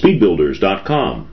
Speedbuilders.com.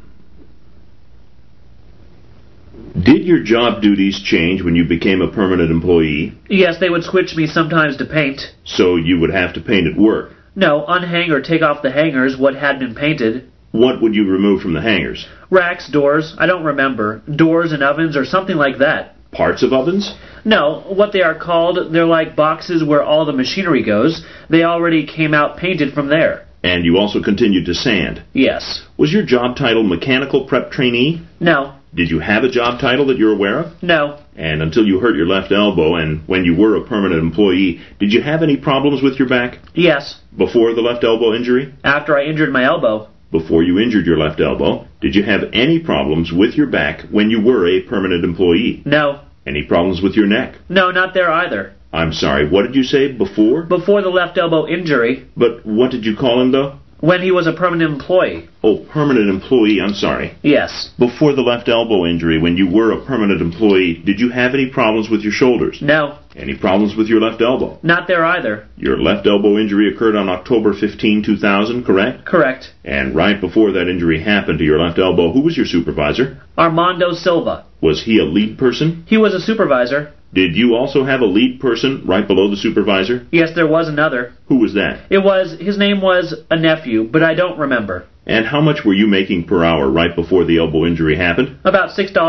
Did your job duties change when you became a permanent employee? Yes, they would switch me sometimes to paint. So you would have to paint at work? No, unhang or take off the hangers what had been painted. What would you remove from the hangers? Racks, doors, I don't remember. Doors and ovens or something like that. Parts of ovens? No, what they are called, they're like boxes where all the machinery goes. They already came out painted from there. And you also continued to sand? Yes. Was your job title mechanical prep trainee? No. Did you have a job title that you're aware of? No. And until you hurt your left elbow, and when you were a permanent employee, did you have any problems with your back? Yes. Before the left elbow injury? After I injured my elbow. Before you injured your left elbow, did you have any problems with your back when you were a permanent employee? No. Any problems with your neck? No, not there either. I'm sorry, what did you say, before? Before the left elbow injury. But what did you call him, though? When he was a permanent employee. Oh, permanent employee, I'm sorry. Yes. Before the left elbow injury, when you were a permanent employee, did you have any problems with your shoulders? No. Any problems with your left elbow? Not there either. Your left elbow injury occurred on October 15, 2000, correct? Correct. And right before that injury happened to your left elbow, who was your supervisor? Armando Silva. Was he a lead person? He was a supervisor. Did you also have a lead person right below the supervisor? Yes, there was another. Who was that? His name was a nephew, but I don't remember. And how much were you making per hour right before the elbow injury happened? About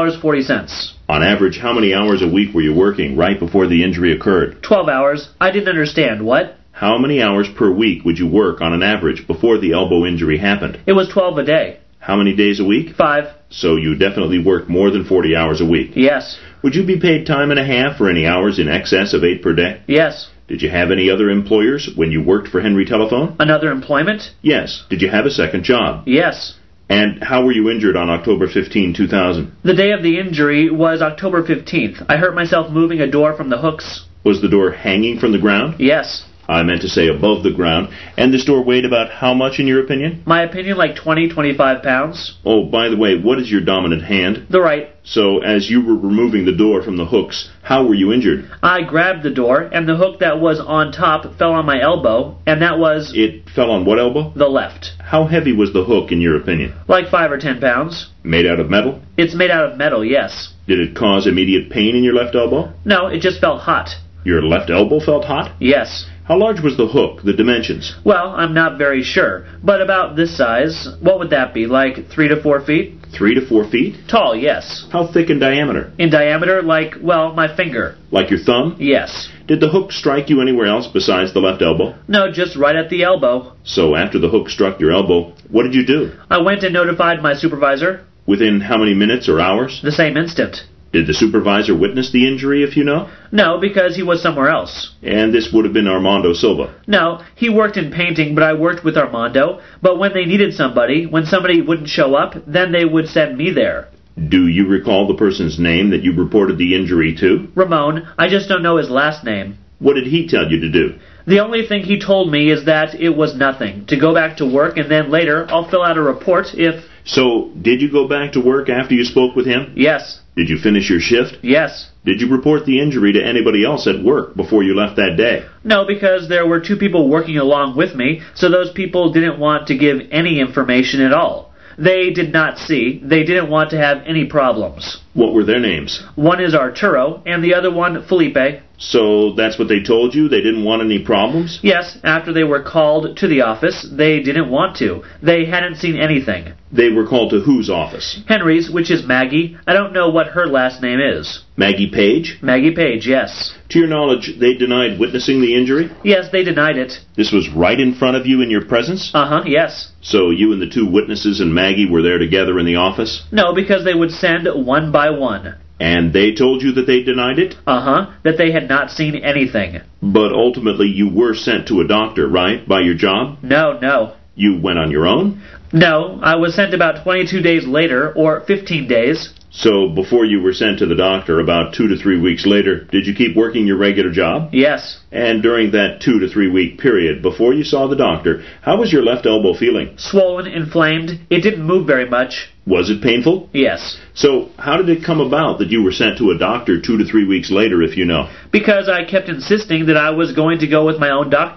$6.40. On average, how many hours a week were you working right before the injury occurred? 12 hours. I didn't understand. What? How many hours per week would you work on an average before the elbow injury happened? It was 12 a day. How many days a week? 5. So you definitely worked more than 40 hours a week? Yes. Would you be paid time and a half for any hours in excess of 8 per day? Yes. Did you have any other employers when you worked for Henry Telephone? Another employment? Yes. Did you have a second job? Yes. And how were you injured on October 15, 2000? The day of the injury was October 15th. I hurt myself moving a door from the hooks. Was the door hanging from the ground? Yes. I meant to say above the ground. And this door weighed about how much in your opinion? My opinion, like 25 pounds. Oh, by the way, what is your dominant hand? The right. So, as you were removing the door from the hooks, how were you injured? I grabbed the door, and the hook that was on top fell on my elbow, and that was... It fell on what elbow? The left. How heavy was the hook in your opinion? Like 5 or 10 pounds. Made out of metal? It's made out of metal, yes. Did it cause immediate pain in your left elbow? No, it just felt hot. Your left elbow felt hot? Yes. How large was the hook, the dimensions? Well, I'm not very sure, but about this size. What would that be, like 3 to 4 feet? 3 to 4 feet? Tall, yes. How thick in diameter? In diameter, like, well, my finger. Like your thumb? Yes. Did the hook strike you anywhere else besides the left elbow? No, just right at the elbow. So after the hook struck your elbow, what did you do? I went and notified my supervisor. Within how many minutes or hours? The same instant. Did the supervisor witness the injury, if you know? No, because he was somewhere else. And this would have been Armando Silva? No, he worked in painting, but I worked with Armando. But when they needed somebody, when somebody wouldn't show up, then they would send me there. Do you recall the person's name that you reported the injury to? Ramon. I just don't know his last name. What did he tell you to do? The only thing he told me is that it was nothing. To go back to work, and then later I'll fill out a report if... So, did you go back to work after you spoke with him? Yes. Did you finish your shift? Yes. Did you report the injury to anybody else at work before you left that day? No, because there were 2 people working along with me, so those people didn't want to give any information at all. They did not see. They didn't want to have any problems. What were their names? One is Arturo, and the other one, Felipe. So that's what they told you? They didn't want any problems? Yes, after they were called to the office, they didn't want to. They hadn't seen anything. They were called to whose office? Henry's, which is Maggie. I don't know what her last name is. Maggie Page? Maggie Page, yes. To your knowledge, they denied witnessing the injury? Yes, they denied it. This was right in front of you in your presence? Uh-huh, yes. So you and the 2 witnesses and Maggie were there together in the office? No, because they would send one by one. And they told you that they denied it? Uh-huh, that they had not seen anything. But ultimately you were sent to a doctor, right, by your job? No. You went on your own? No, I was sent about 22 days later, or 15 days. So before you were sent to the doctor, about 2 to 3 weeks later, did you keep working your regular job? Yes. And during that 2 to 3 week period, before you saw the doctor, how was your left elbow feeling? Swollen, inflamed. It didn't move very much. Was it painful? Yes. So how did it come about that you were sent to a doctor 2 to 3 weeks later, if you know? Because I kept insisting that I was going to go with my own doctor.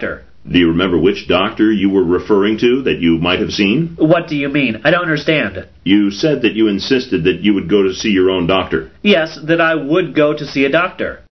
Do you remember which doctor you were referring to that you might have seen? What do you mean? I don't understand. You said that you insisted that you would go to see your own doctor. Yes, that I would go to see a doctor.